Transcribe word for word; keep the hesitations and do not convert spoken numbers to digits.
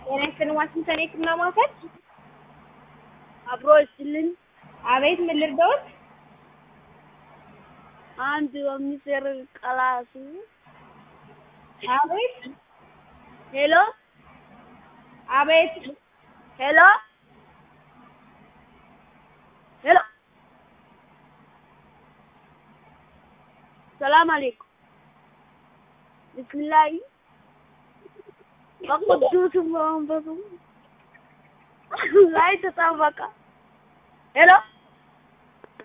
የኔን ዋሽንግተን የክምና ማከል አብሮ እስልን አቤት ምን ልርዳዎት? አንድ የሚሰር ቀላሱ አቤት ሄሎ አቤት ሄሎ ሄሎ ሰላም አለይኩም ቢስሚላህ በቅዱስ መንፈሱ ላይ ተጣበቀ ሄሎ